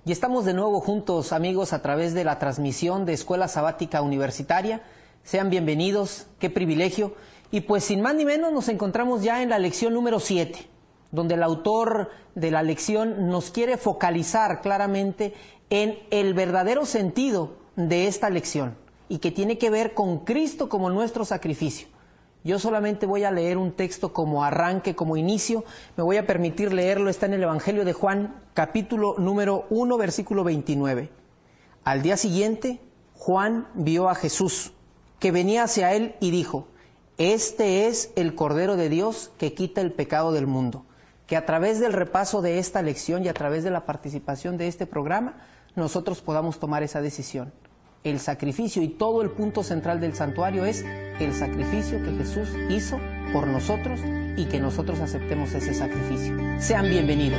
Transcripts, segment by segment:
Y estamos de nuevo juntos, amigos, a través de la transmisión de Escuela Sabática Universitaria. Sean bienvenidos, qué privilegio. Y pues sin más ni menos nos encontramos ya en la lección número 7, donde el autor de la lección nos quiere focalizar claramente en el verdadero sentido de esta lección y que tiene que ver con Cristo como nuestro sacrificio. Yo solamente voy a leer un texto como arranque, como inicio. Me voy a permitir leerlo. Está en el Evangelio de Juan, capítulo número 1, versículo 29. Al día siguiente, Juan vio a Jesús, que venía hacia él y dijo: Este es el Cordero de Dios que quita el pecado del mundo. Que a través del repaso de esta lección y a través de la participación de este programa, nosotros podamos tomar esa decisión. El sacrificio y todo el punto central del santuario es el sacrificio que Jesús hizo por nosotros y que nosotros aceptemos ese sacrificio. Sean bienvenidos.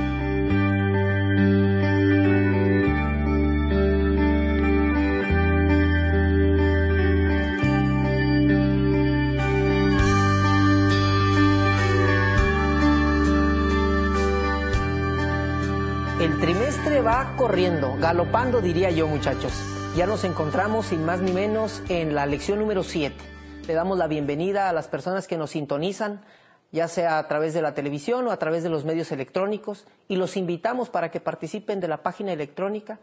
El trimestre va corriendo, galopando, diría yo, muchachos. Ya nos encontramos sin más ni menos en la lección número 7. Le damos la bienvenida a las personas que nos sintonizan, ya sea a través de la televisión o a través de los medios electrónicos, y los invitamos para que participen de la página electrónica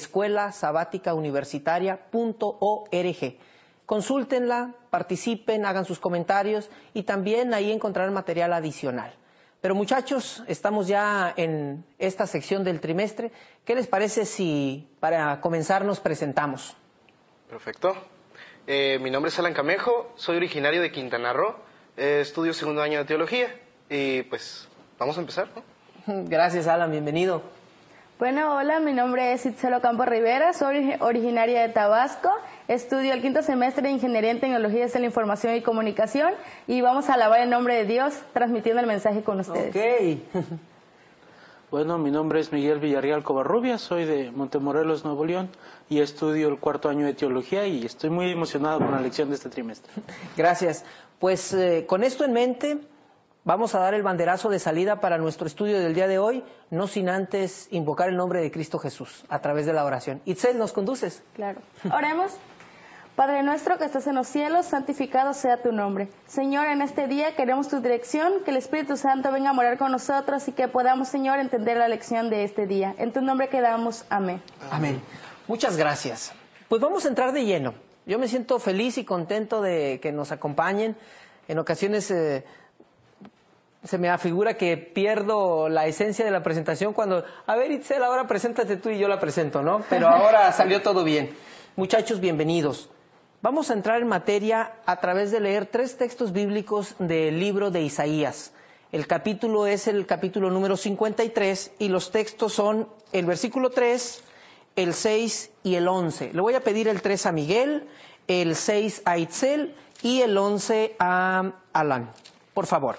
escuelasabaticauniversitaria.org. Consúltenla, participen, hagan sus comentarios y también ahí encontrarán material adicional. Pero muchachos, estamos ya en esta sección del trimestre. ¿Qué les parece si para comenzar nos presentamos? Perfecto. Mi nombre es Alan Camejo, soy originario de Quintana Roo, estudio segundo año de teología y pues vamos a empezar, ¿no? Gracias, Alan, bienvenido. Bueno, hola, mi nombre es Itzelo Campos Rivera, soy originaria de Tabasco, estudio el quinto semestre de Ingeniería en Tecnologías de la Información y Comunicación y vamos a alabar el nombre de Dios transmitiendo el mensaje con ustedes. Ok. Bueno, mi nombre es Miguel Villarreal Covarrubias, soy de Montemorelos, Nuevo León y estudio el cuarto año de teología y estoy muy emocionado con la lección de este trimestre. Gracias. Pues con esto en mente vamos a dar el banderazo de salida para nuestro estudio del día de hoy, no sin antes invocar el nombre de Cristo Jesús a través de la oración. Itzel, ¿nos conduces? Claro. Oremos. Padre nuestro que estás en los cielos, santificado sea tu nombre. Señor, en este día queremos tu dirección, que el Espíritu Santo venga a morar con nosotros y que podamos, Señor, entender la lección de este día. En tu nombre quedamos. Amén. Amén. Muchas gracias. Pues vamos a entrar de lleno. Yo me siento feliz y contento de que nos acompañen. En ocasiones se me afigura que pierdo la esencia de la presentación cuando, a ver, Itzel, ahora preséntate tú y yo la presento, ¿no? Pero ahora salió todo bien. Muchachos, bienvenidos. Vamos a entrar en materia a través de leer 3 textos bíblicos del libro de Isaías. El capítulo es el capítulo número 53 y los textos son el versículo 3, el 6 y el 11. Le voy a pedir el 3 a Miguel, el 6 a Itzel y el 11 a Alan. Por favor.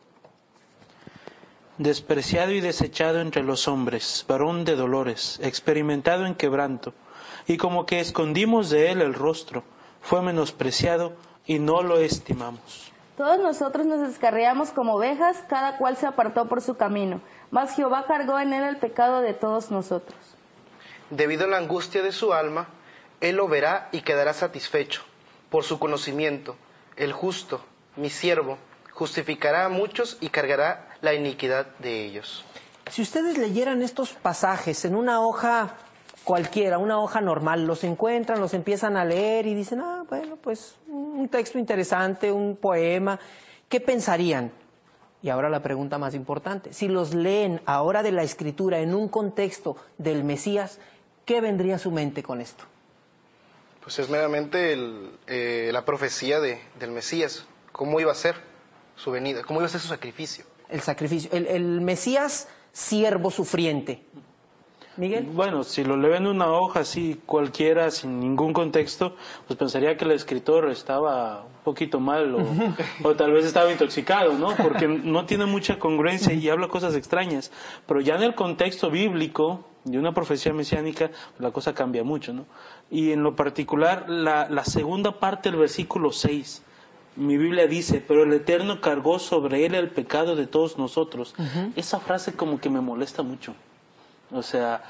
Despreciado y desechado entre los hombres, varón de dolores, experimentado en quebranto, y como que escondimos de él el rostro, fue menospreciado y no lo estimamos. Todos nosotros nos descarriamos como ovejas, cada cual se apartó por su camino, mas Jehová cargó en él el pecado de todos nosotros. Debido a la angustia de su alma, él lo verá y quedará satisfecho. Por su conocimiento, el justo, mi siervo, justificará a muchos y cargará la iniquidad de ellos. Si ustedes leyeran estos pasajes en una hoja cualquiera, una hoja normal, los encuentran, los empiezan a leer y dicen, bueno, pues un texto interesante, un poema, ¿qué pensarían? Y ahora la pregunta más importante, si los leen ahora de la Escritura en un contexto del Mesías, ¿qué vendría a su mente con esto? Pues es meramente la profecía del Mesías, cómo iba a ser su venida, cómo iba a ser su sacrificio. El sacrificio, el Mesías siervo sufriente. Miguel. Bueno, si lo leen en una hoja así cualquiera, sin ningún contexto, pues pensaría que el escritor estaba un poquito mal o tal vez estaba intoxicado, ¿no? Porque no tiene mucha congruencia y habla cosas extrañas. Pero ya en el contexto bíblico de una profecía mesiánica, la cosa cambia mucho, ¿no? Y en lo particular, la segunda parte del versículo 6, mi Biblia dice, pero el Eterno cargó sobre él el pecado de todos nosotros. Esa frase como que me molesta mucho. O sea,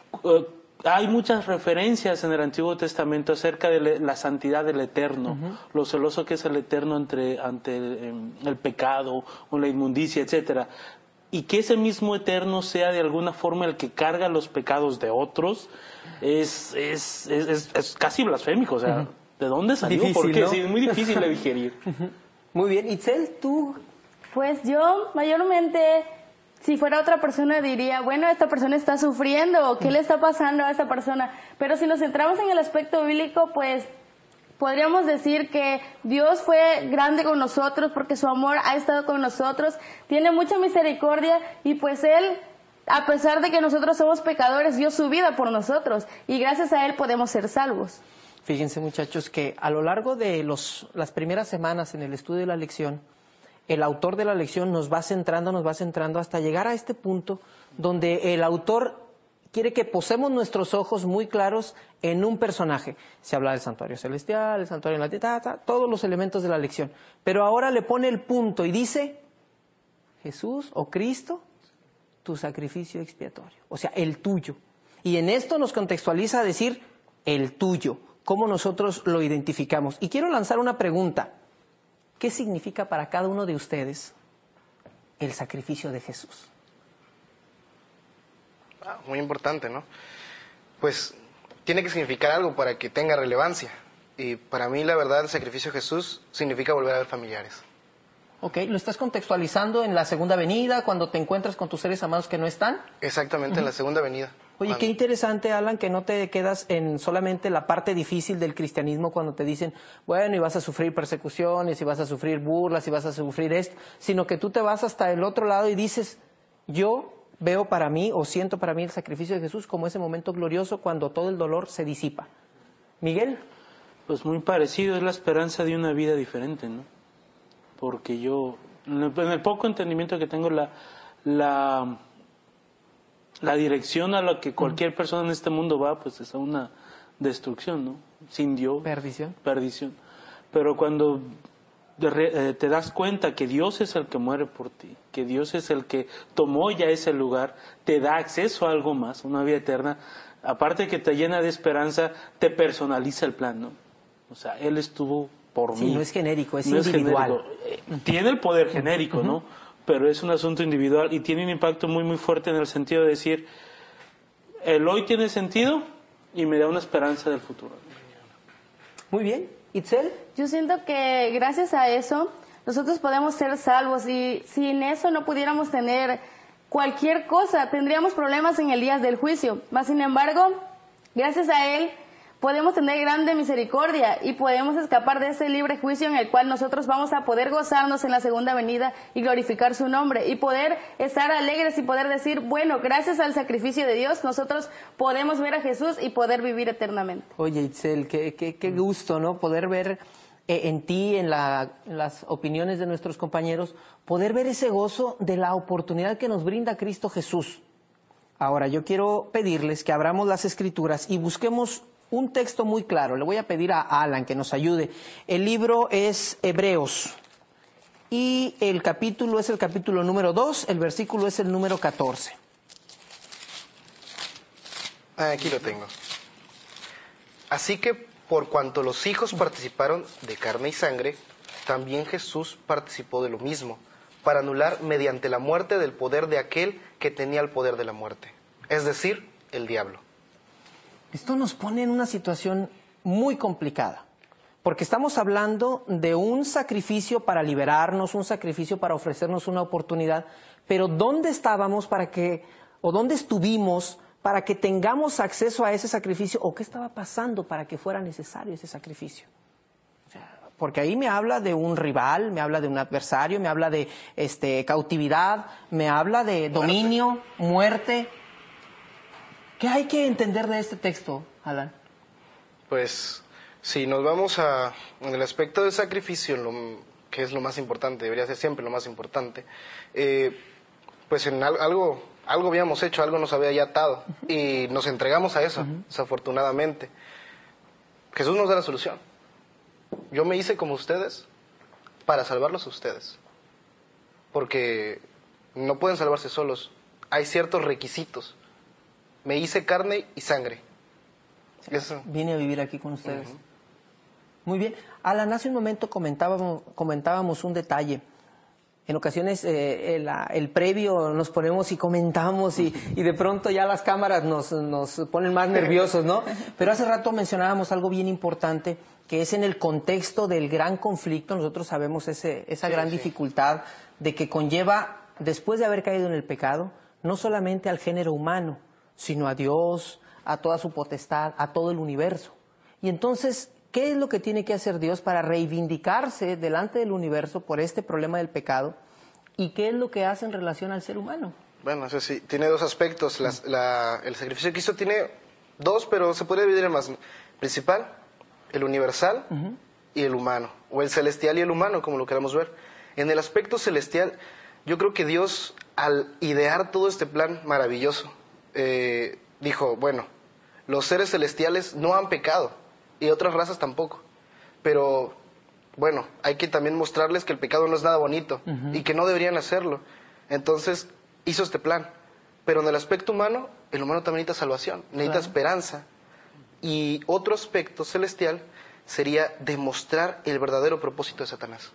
hay muchas referencias en el Antiguo Testamento acerca de la santidad del Eterno, lo celoso que es el Eterno ante el pecado o la inmundicia, etcétera. Y que ese mismo Eterno sea de alguna forma el que carga los pecados de otros es casi blasfémico. O sea, ¿de dónde salió? Difícil, ¿Por qué? ¿no? Sí, es muy difícil de digerir. Muy bien. Itzel, tú. Pues yo mayormente, si fuera otra persona, diría, bueno, esta persona está sufriendo, o ¿qué le está pasando a esta persona? Pero si nos centramos en el aspecto bíblico, pues podríamos decir que Dios fue grande con nosotros porque su amor ha estado con nosotros, tiene mucha misericordia y pues Él, a pesar de que nosotros somos pecadores, dio su vida por nosotros y gracias a Él podemos ser salvos. Fíjense, muchachos, que a lo largo de las primeras semanas en el estudio de la lección, el autor de la lección nos va centrando hasta llegar a este punto donde el autor quiere que posemos nuestros ojos muy claros en un personaje. Se habla del santuario celestial, el santuario en la tierra, todos los elementos de la lección. Pero ahora le pone el punto y dice, Jesús o Cristo, tu sacrificio expiatorio. O sea, el tuyo. Y en esto nos contextualiza a decir, el tuyo. ¿Cómo nosotros lo identificamos? Y quiero lanzar una pregunta. ¿Qué significa para cada uno de ustedes el sacrificio de Jesús? Muy importante, ¿no? Pues tiene que significar algo para que tenga relevancia. Y para mí, la verdad, el sacrificio de Jesús significa volver a ver familiares. Ok, ¿lo estás contextualizando en la segunda venida, cuando te encuentras con tus seres amados que no están? Exactamente, en la segunda venida. Oye, qué interesante, Alan, que no te quedas en solamente la parte difícil del cristianismo cuando te dicen, bueno, y vas a sufrir persecuciones, y vas a sufrir burlas, y vas a sufrir esto, sino que tú te vas hasta el otro lado y dices, yo veo para mí o siento para mí el sacrificio de Jesús como ese momento glorioso cuando todo el dolor se disipa. Miguel. Pues muy parecido, es la esperanza de una vida diferente, ¿no? Porque yo, en el poco entendimiento que tengo, la dirección a la que cualquier persona en este mundo va, pues es a una destrucción, ¿no? Sin Dios. Perdición. Pero cuando te das cuenta que Dios es el que muere por ti, que Dios es el que tomó ya ese lugar, te da acceso a algo más, una vida eterna, aparte de que te llena de esperanza, te personaliza el plan, ¿no? O sea, Él estuvo por mí. Sí, no es genérico, es individual. Tiene el poder genérico, ¿no? Pero es un asunto individual y tiene un impacto muy, muy fuerte en el sentido de decir, el hoy tiene sentido y me da una esperanza del futuro. Muy bien. ¿Itzel? Yo siento que gracias a eso nosotros podemos ser salvos y sin eso no pudiéramos tener cualquier cosa, tendríamos problemas en el día del juicio. Mas sin embargo, gracias a Él podemos tener grande misericordia y podemos escapar de ese libre juicio en el cual nosotros vamos a poder gozarnos en la segunda venida y glorificar su nombre y poder estar alegres y poder decir, bueno, gracias al sacrificio de Dios nosotros podemos ver a Jesús y poder vivir eternamente. Oye, Itzel, qué gusto, ¿no? Poder ver en ti, en las opiniones de nuestros compañeros, poder ver ese gozo de la oportunidad que nos brinda Cristo Jesús. Ahora, yo quiero pedirles que abramos las Escrituras y busquemos un texto muy claro. Le voy a pedir a Alan que nos ayude. El libro es Hebreos y el capítulo es el capítulo número 2, el versículo es el número 14. Aquí lo tengo. Así que por cuanto los hijos participaron de carne y sangre, también Jesús participó de lo mismo, para anular mediante la muerte del poder de aquel que tenía el poder de la muerte, es decir, el diablo. Esto nos pone en una situación muy complicada, porque estamos hablando de un sacrificio para liberarnos, un sacrificio para ofrecernos una oportunidad, pero ¿dónde estábamos dónde estuvimos para que tengamos acceso a ese sacrificio, o qué estaba pasando para que fuera necesario ese sacrificio? O sea, porque ahí me habla de un rival, me habla de un adversario, me habla de cautividad, me habla de dominio, muerte. ¿Qué hay que entender de este texto, Alan? Pues, si nos vamos en el aspecto del sacrificio, que es lo más importante, debería ser siempre lo más importante, pues en algo habíamos hecho, algo nos había ya atado, y nos entregamos a eso, desafortunadamente. Jesús nos da la solución. Yo me hice como ustedes para salvarlos a ustedes, porque no pueden salvarse solos, hay ciertos requisitos. me hice carne y sangre. Eso. Vine a vivir aquí con ustedes. Muy bien. Alan, hace un momento comentábamos un detalle. En ocasiones el previo nos ponemos y comentamos y de pronto ya las cámaras nos ponen más nerviosos, ¿no? Pero hace rato mencionábamos algo bien importante, que es en el contexto del gran conflicto. Nosotros sabemos esa gran dificultad de que conlleva, después de haber caído en el pecado, no solamente al género humano, sino a Dios, a toda su potestad, a todo el universo. Y entonces, ¿qué es lo que tiene que hacer Dios para reivindicarse delante del universo por este problema del pecado? ¿Y qué es lo que hace en relación al ser humano? Bueno, eso sí, tiene dos aspectos. El sacrificio de Cristo tiene dos, pero se puede dividir en más. Principal, el universal y el humano, o el celestial y el humano, como lo queramos ver. En el aspecto celestial, yo creo que Dios, al idear todo este plan maravilloso, dijo, bueno, los seres celestiales no han pecado, y otras razas tampoco, pero bueno, hay que también mostrarles que el pecado no es nada bonito y que no deberían hacerlo. Entonces hizo este plan, pero en el aspecto humano, el humano también necesita salvación, necesita esperanza. Y otro aspecto celestial sería demostrar el verdadero propósito de Satanás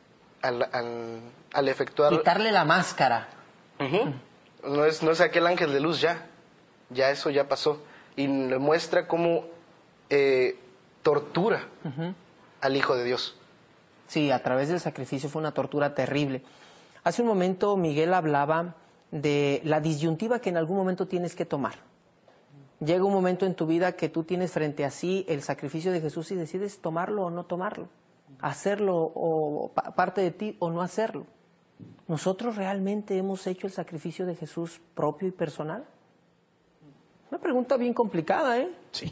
al efectuar... Quitarle la máscara. No es aquel ángel de luz ya eso ya pasó, y le muestra cómo tortura al Hijo de Dios. Sí, a través del sacrificio fue una tortura terrible. Hace un momento Miguel hablaba de la disyuntiva que en algún momento tienes que tomar. Llega un momento en tu vida que tú tienes frente a sí el sacrificio de Jesús y decides tomarlo o no tomarlo, hacerlo o parte de ti o no hacerlo. ¿Nosotros realmente hemos hecho el sacrificio de Jesús propio y personal? Una pregunta bien complicada, ¿eh? Sí.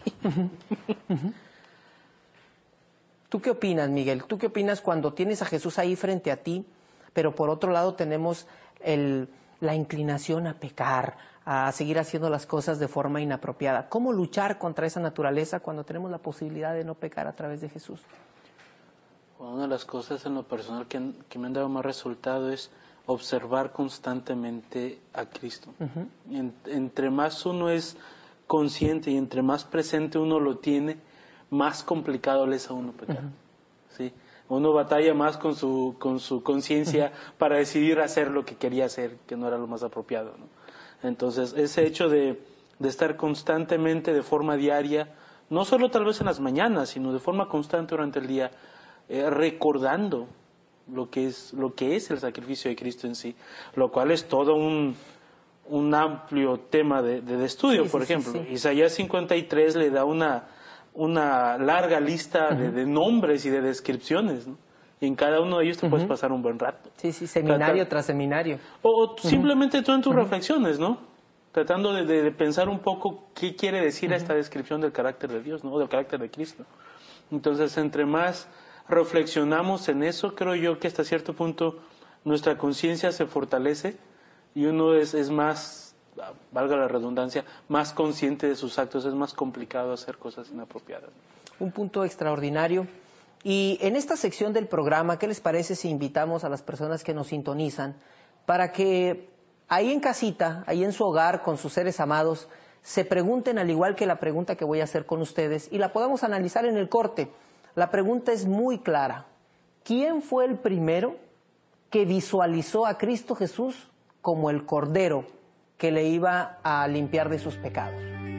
¿Tú qué opinas, Miguel? ¿Tú qué opinas cuando tienes a Jesús ahí frente a ti, pero por otro lado tenemos la inclinación a pecar, a seguir haciendo las cosas de forma inapropiada? ¿Cómo luchar contra esa naturaleza cuando tenemos la posibilidad de no pecar a través de Jesús? Una de las cosas en lo personal que me han dado más resultado es observar constantemente a Cristo. Entre más uno es consciente y entre más presente uno lo tiene, más complicado le es a uno pecar. ¿Sí? Uno batalla más con su conciencia para decidir hacer lo que quería hacer, que no era lo más apropiado, ¿no? Entonces, ese hecho de estar constantemente de forma diaria, no solo tal vez en las mañanas, sino de forma constante durante el día, recordando lo que es el sacrificio de Cristo en sí, lo cual es todo un amplio tema de estudio. Por ejemplo, Isaías 53 le da una larga lista de nombres y de descripciones, ¿no? Y en cada uno de ellos te puedes pasar un buen rato. Sí, seminario tras seminario. O simplemente tú en tus reflexiones, ¿no? Tratando de pensar un poco qué quiere decir esta descripción del carácter de Dios, ¿no? Del carácter de Cristo. Entonces, entre más reflexionamos en eso, creo yo que hasta cierto punto nuestra conciencia se fortalece y uno es más, valga la redundancia, más consciente de sus actos. Es más complicado hacer cosas inapropiadas. Un punto extraordinario. Y en esta sección del programa, ¿qué les parece si invitamos a las personas que nos sintonizan para que ahí en casita, ahí en su hogar, con sus seres amados, se pregunten, al igual que la pregunta que voy a hacer con ustedes, y la podamos analizar en el corte? La pregunta es muy clara. ¿Quién fue el primero que visualizó a Cristo Jesús como el Cordero que le iba a limpiar de sus pecados?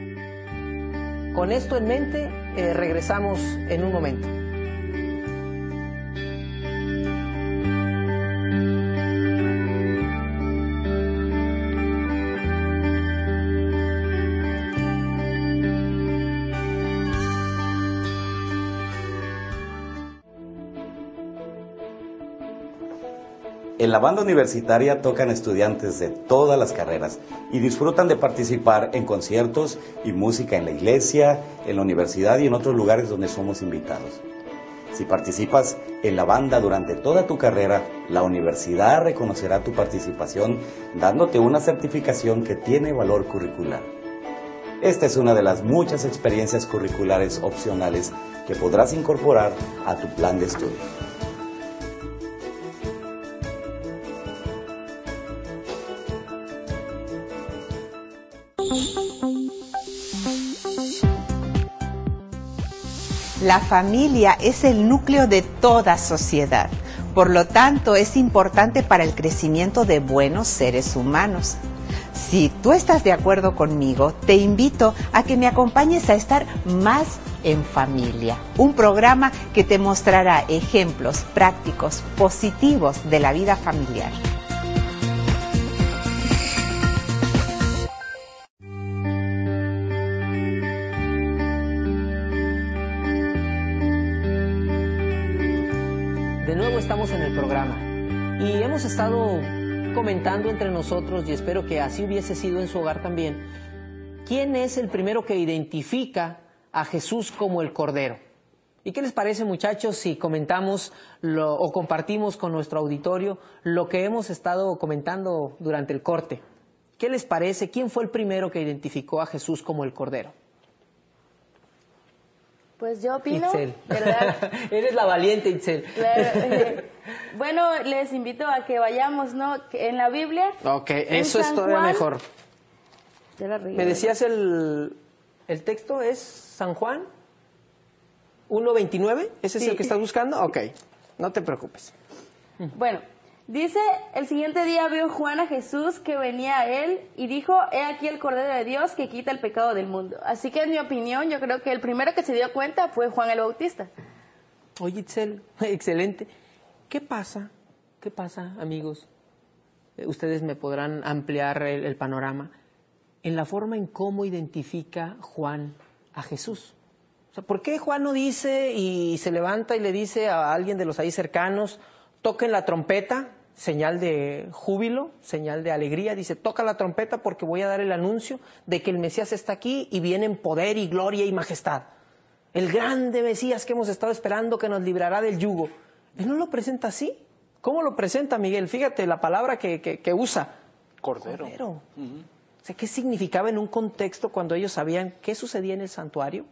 Con esto en mente, regresamos en un momento. En la banda universitaria tocan estudiantes de todas las carreras y disfrutan de participar en conciertos y música en la iglesia, en la universidad y en otros lugares donde somos invitados. Si participas en la banda durante toda tu carrera, la universidad reconocerá tu participación dándote una certificación que tiene valor curricular. Esta es una de las muchas experiencias curriculares opcionales que podrás incorporar a tu plan de estudio. La familia es el núcleo de toda sociedad. Por lo tanto, es importante para el crecimiento de buenos seres humanos. Si tú estás de acuerdo conmigo, te invito a que me acompañes a estar más en familia. Un programa que te mostrará ejemplos prácticos, positivos de la vida familiar. De nuevo estamos en el programa y hemos estado comentando entre nosotros, y espero que así hubiese sido en su hogar también, ¿quién es el primero que identifica a Jesús como el Cordero? ¿Y qué les parece, muchachos, si comentamos o compartimos con nuestro auditorio lo que hemos estado comentando durante el corte? ¿Qué les parece? ¿Quién fue el primero que identificó a Jesús como el Cordero? Pues yo opino, Itzel. ¿verdad? Eres la valiente, Itzel. Claro. Bueno, les invito a que vayamos, ¿no? En la Biblia. Ok, eso es todavía mejor. Ya la regué, ¿Me decías el texto? ¿Es San Juan 1:29? ¿Ese es Sí. el que estás buscando? Ok, no te preocupes. Bueno, dice, el siguiente día vio Juan a Jesús que venía a él y dijo, he aquí el Cordero de Dios que quita el pecado del mundo. Así que en mi opinión, yo creo que el primero que se dio cuenta fue Juan el Bautista. Oye, Itzel, excelente. ¿Qué pasa, amigos? Ustedes me podrán ampliar el panorama en la forma en cómo identifica Juan a Jesús. O sea, ¿por qué Juan no dice y se levanta y le dice a alguien de los ahí cercanos, toquen la trompeta, señal de júbilo, señal de alegría? Dice, toca la trompeta porque voy a dar el anuncio de que el Mesías está aquí y viene en poder y gloria y majestad. El grande Mesías que hemos estado esperando, que nos librará del yugo. Él no lo presenta así. ¿Cómo lo presenta, Miguel? Fíjate la palabra que usa. Cordero. O sea, ¿qué significaba en un contexto cuando ellos sabían qué sucedía en el santuario?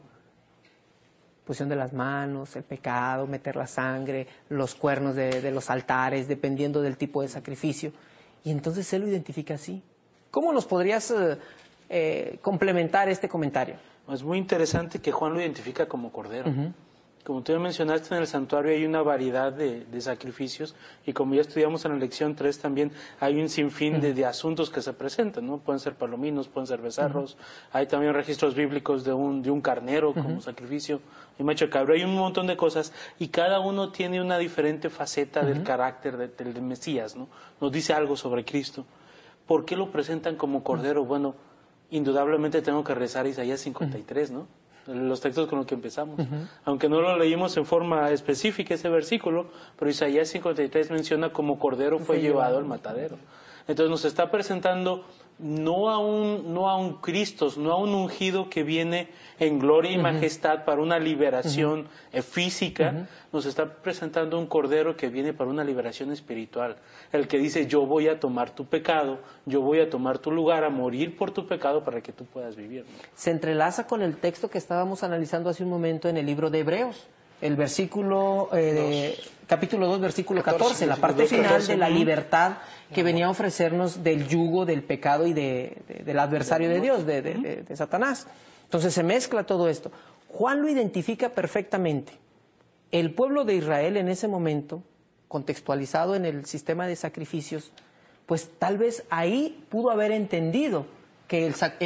Posición de las manos, el pecado, meter la sangre, los cuernos de los altares, dependiendo del tipo de sacrificio. Y entonces él lo identifica así. ¿Cómo nos podrías complementar este comentario? Es muy interesante que Juan lo identifica como Cordero. Como tú ya mencionaste, en el santuario hay una variedad de sacrificios, y como ya estudiamos en la lección 3 también, hay un sinfín de asuntos que se presentan, ¿no? Pueden ser palominos, pueden ser becerros, hay también registros bíblicos de un carnero como sacrificio, y macho cabro, hay un montón de cosas, y cada uno tiene una diferente faceta del carácter del Mesías, ¿no? Nos dice algo sobre Cristo. ¿Por qué lo presentan como Cordero? Bueno, indudablemente tengo que rezar Isaías 53, ¿no? Los textos con los que empezamos. Aunque no lo leímos en forma específica ese versículo, pero Isaías 53 menciona como Cordero fue llevado al matadero. Entonces nos está presentando no a un Cristo, no a un ungido que viene en gloria y majestad para una liberación física, nos está presentando un Cordero que viene para una liberación espiritual. El que dice, yo voy a tomar tu pecado, yo voy a tomar tu lugar, a morir por tu pecado para que tú puedas vivir, ¿no? Se entrelaza con el texto que estábamos analizando hace un momento en el libro de Hebreos, el versículo, capítulo 2, versículo 14, la parte final de la libertad que venía a ofrecernos del yugo del pecado y del adversario de Dios, de Satanás. Entonces se mezcla todo esto. Juan lo identifica perfectamente. El pueblo de Israel en ese momento, contextualizado en el sistema de sacrificios, pues tal vez ahí pudo haber entendido que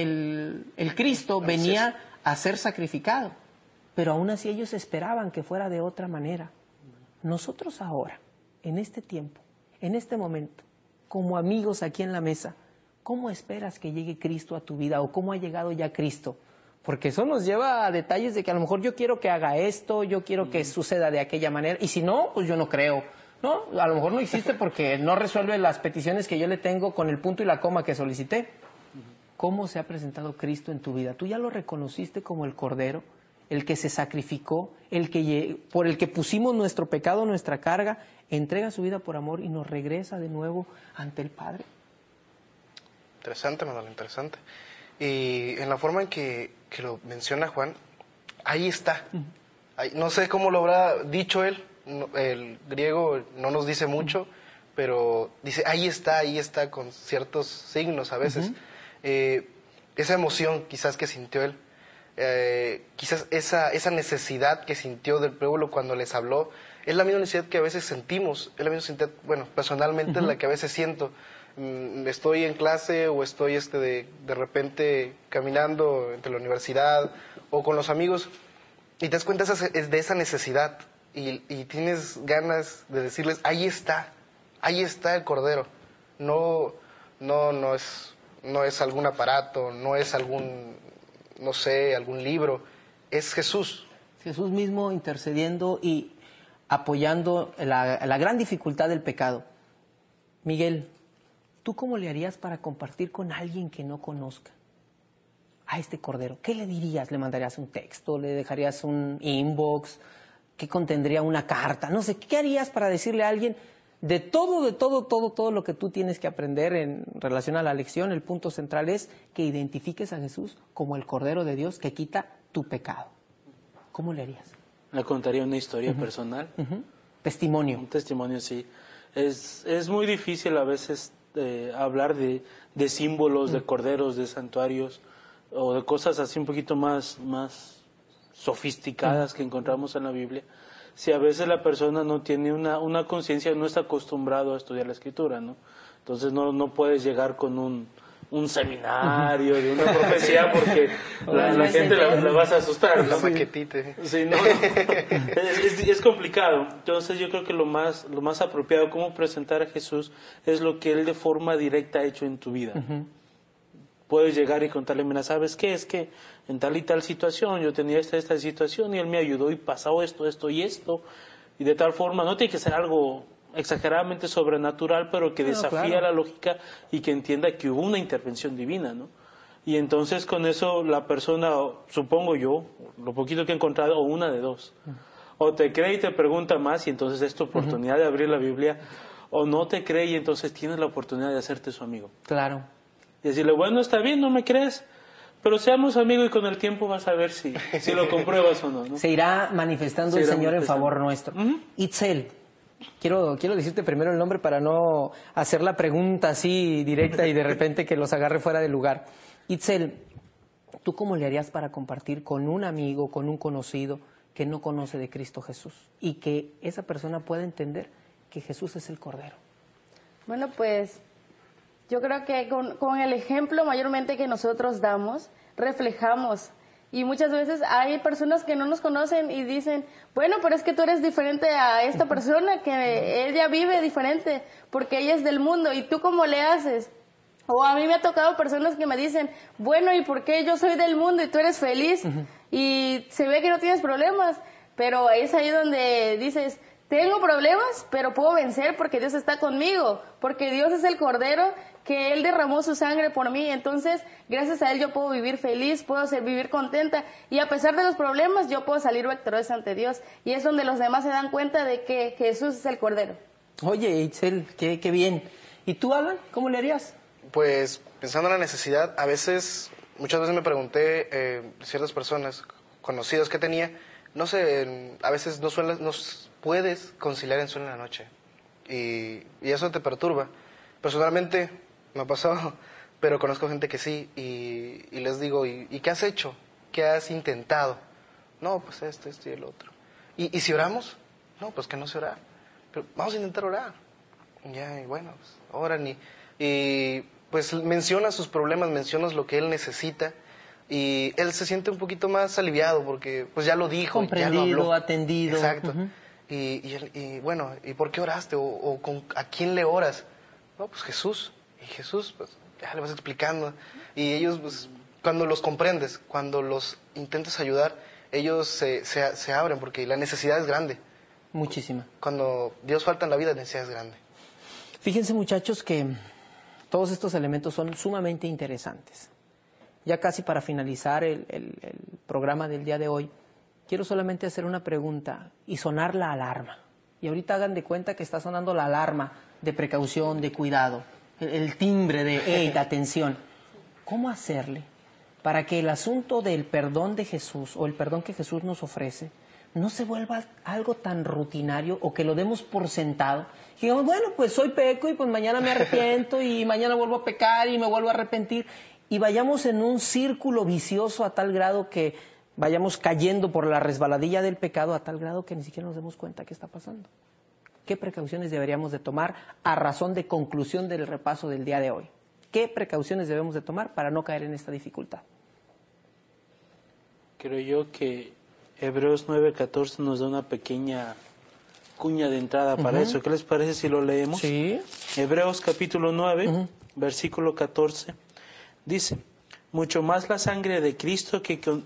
el Cristo venía a ser sacrificado. Pero aún así ellos esperaban que fuera de otra manera. Nosotros ahora, en este tiempo, en este momento, como amigos aquí en la mesa, ¿cómo esperas que llegue Cristo a tu vida? ¿O cómo ha llegado ya Cristo? Porque eso nos lleva a detalles de que a lo mejor yo quiero que haga esto, yo quiero que suceda de aquella manera, y si no, pues yo no creo, ¿no? A lo mejor no existe porque no resuelve las peticiones que yo le tengo con el punto y la coma que solicité. ¿Cómo se ha presentado Cristo en tu vida? ¿Tú ya lo reconociste como el Cordero? El que se sacrificó, por el que pusimos nuestro pecado, nuestra carga, entrega su vida por amor y nos regresa de nuevo ante el Padre. Interesante, Manuel, interesante. Y en la forma en que lo menciona Juan, ahí está. Ahí, no sé cómo lo habrá dicho él, el griego no nos dice mucho, pero dice, ahí está, con ciertos signos a veces. Esa emoción quizás que sintió él. quizás esa necesidad que sintió del pueblo cuando les habló, es la misma necesidad que a veces sentimos, es la misma necesidad, bueno, personalmente es la que a veces siento. Estoy en clase o estoy de repente caminando entre la universidad o con los amigos y te das cuenta de esa necesidad y tienes ganas de decirles, ahí está el Cordero. No es algún aparato, no es algún libro, es Jesús. Jesús mismo intercediendo y apoyando la gran dificultad del pecado. Miguel, ¿tú cómo le harías para compartir con alguien que no conozca a este Cordero? ¿Qué le dirías? ¿Le mandarías un texto? ¿Le dejarías un inbox? ¿Qué contendría una carta? No sé, ¿qué harías para decirle a alguien de todo lo que tú tienes que aprender en relación a la lección? El punto central es que identifiques a Jesús como el Cordero de Dios que quita tu pecado. ¿Cómo le harías? Le contaría una historia personal. Testimonio. Un testimonio, sí. Es muy difícil a veces hablar de símbolos, de corderos, de santuarios o de cosas así un poquito más sofisticadas que encontramos en la Biblia. Si a veces la persona no tiene una conciencia, no está acostumbrado a estudiar la Escritura, ¿no? Entonces no puedes llegar con un seminario de una profecía porque la gente la vas a asustar. La maquetita. Sí, no. Es complicado. Entonces yo creo que lo más apropiado como presentar a Jesús es lo que Él de forma directa ha hecho en tu vida. Puedes llegar y contarle, mira, ¿sabes qué? Es que en tal y tal situación yo tenía esta situación y Él me ayudó y pasó esto y esto. Y de tal forma, no tiene que ser algo exageradamente sobrenatural, pero que desafía la lógica y que entienda que hubo una intervención divina, ¿no? Y entonces con eso la persona, supongo yo, lo poquito que he encontrado, o una de dos. O te cree y te pregunta más y entonces es tu oportunidad de abrir la Biblia, o no te cree y entonces tienes la oportunidad de hacerte su amigo. Claro. Y decirle, bueno, está bien, no me crees, pero seamos amigos y con el tiempo vas a ver si lo compruebas o no. Se irá manifestando el Señor en favor nuestro. Itzel, quiero decirte primero el nombre para no hacer la pregunta así directa y de repente que los agarre fuera de lugar. Itzel, ¿tú cómo le harías para compartir con un amigo, con un conocido que no conoce de Cristo Jesús y que esa persona pueda entender que Jesús es el Cordero? Bueno, pues yo creo que con el ejemplo mayormente que nosotros damos, reflejamos. Y muchas veces hay personas que no nos conocen y dicen, bueno, pero es que tú eres diferente a esta persona, que ella vive diferente, porque ella es del mundo, ¿y tú cómo le haces? O a mí me ha tocado personas que me dicen, bueno, ¿y por qué yo soy del mundo y tú eres feliz? Y se ve que no tienes problemas, pero es ahí donde dices, tengo problemas, pero puedo vencer porque Dios está conmigo, porque Dios es el Cordero, que Él derramó su sangre por mí, entonces gracias a Él yo puedo vivir feliz, puedo vivir contenta, y a pesar de los problemas yo puedo salir victoriosa ante Dios, y es donde los demás se dan cuenta de que Jesús es el Cordero. Oye, Itzel, qué bien. ¿Y tú, Alan, cómo le harías? Pues pensando en la necesidad, muchas veces me pregunté, ciertas personas conocidas que tenía, no sé, a veces no puedes conciliar en sueño en la noche, y eso te perturba. Personalmente me ha pasado, pero conozco gente que sí, y les digo, ¿y qué has hecho? ¿Qué has intentado? No, pues esto y el otro. ¿Y si oramos? No, pues que no se ora. Pero vamos a intentar orar. Ya, y bueno, pues oran y pues menciona sus problemas, mencionas lo que él necesita, y él se siente un poquito más aliviado porque pues ya lo dijo, comprendido, ya lo habló. atendido. Exacto. Y bueno, ¿y por qué oraste? ¿A quién le oras? No, pues Jesús. Y Jesús, pues ya le vas explicando. Y ellos, pues, cuando los comprendes, cuando los intentas ayudar, ellos se abren porque la necesidad es grande. Muchísima. Cuando Dios falta en la vida, la necesidad es grande. Fíjense, muchachos, que todos estos elementos son sumamente interesantes. Ya casi para finalizar el programa del día de hoy, quiero solamente hacer una pregunta y sonar la alarma. Y ahorita hagan de cuenta que está sonando la alarma de precaución, de cuidado, el timbre de hey, de atención. ¿Cómo hacerle para que el asunto del perdón de Jesús o el perdón que Jesús nos ofrece no se vuelva algo tan rutinario o que lo demos por sentado? Y digamos, bueno, pues hoy peco y pues mañana me arrepiento y mañana vuelvo a pecar y me vuelvo a arrepentir. y vayamos en un círculo vicioso a tal grado que vayamos cayendo por la resbaladilla del pecado a tal grado que ni siquiera nos demos cuenta qué está pasando. ¿Qué precauciones deberíamos de tomar a razón de conclusión del repaso del día de hoy? ¿Qué precauciones debemos de tomar para no caer en esta dificultad? Creo yo que Hebreos 9:14 nos da una pequeña cuña de entrada para eso. ¿Qué les parece si lo leemos? Sí. Hebreos capítulo 9, versículo 14, dice, mucho más la sangre de Cristo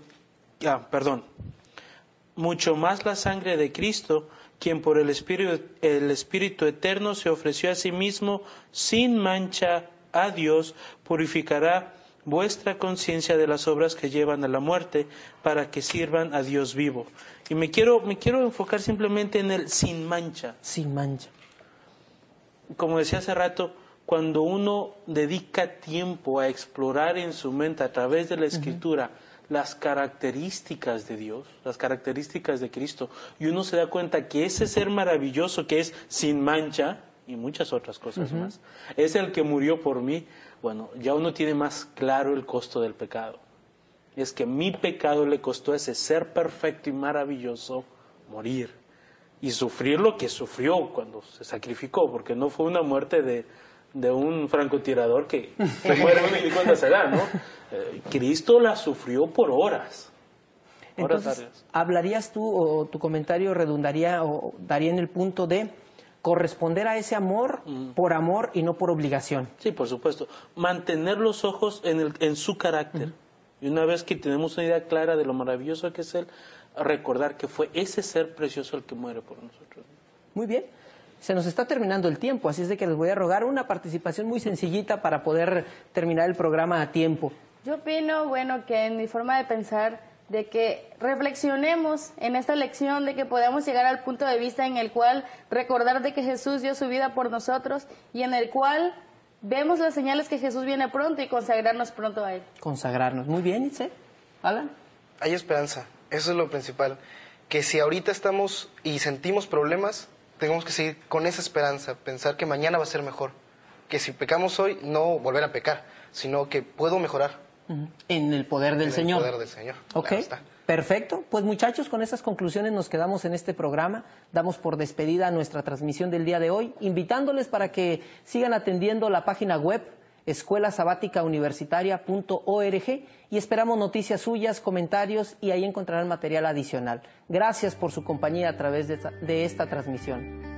mucho más la sangre de Cristo, quien por el Espíritu eterno se ofreció a sí mismo sin mancha a Dios, purificará vuestra conciencia de las obras que llevan a la muerte, para que sirvan a Dios vivo. Y me quiero enfocar simplemente en el sin mancha. Sin mancha. Como decía hace rato, cuando uno dedica tiempo a explorar en su mente a través de la Escritura las características de Dios, las características de Cristo, y uno se da cuenta que ese ser maravilloso que es sin mancha, y muchas otras cosas más, es el que murió por mí, bueno, ya uno tiene más claro el costo del pecado. Es que mi pecado le costó a ese ser perfecto y maravilloso morir y sufrir lo que sufrió cuando se sacrificó, porque no fue una muerte de un francotirador que muere uno y ni cuenta se da, ¿no? Cristo la sufrió por horas. Entonces, ¿hablarías tú o tu comentario redundaría o daría en el punto de corresponder a ese amor por amor y no por obligación? Sí, por supuesto. Mantener los ojos en su carácter. Y una vez que tenemos una idea clara de lo maravilloso que es Él, recordar que fue ese ser precioso el que muere por nosotros. Muy bien. Se nos está terminando el tiempo, así es de que les voy a rogar una participación muy sencillita para poder terminar el programa a tiempo. Yo opino, bueno, que en mi forma de pensar, de que reflexionemos en esta lección, de que podamos llegar al punto de vista en el cual recordar de que Jesús dio su vida por nosotros y en el cual vemos las señales que Jesús viene pronto y consagrarnos pronto a Él. Consagrarnos. Muy bien, Itzel. Alan. Hay esperanza, eso es lo principal. Que si ahorita estamos y sentimos problemas, tenemos que seguir con esa esperanza, pensar que mañana va a ser mejor. Que si pecamos hoy, no volver a pecar, sino que puedo mejorar. En el poder del Señor. En el poder del Señor. Ok, Claro está. Perfecto. Pues muchachos, con estas conclusiones nos quedamos en este programa. Damos por despedida nuestra transmisión del día de hoy, invitándoles para que sigan atendiendo la página web escuelasabaticauniversitaria.org y esperamos noticias suyas, comentarios y ahí encontrarán material adicional. Gracias por su compañía a través de esta transmisión.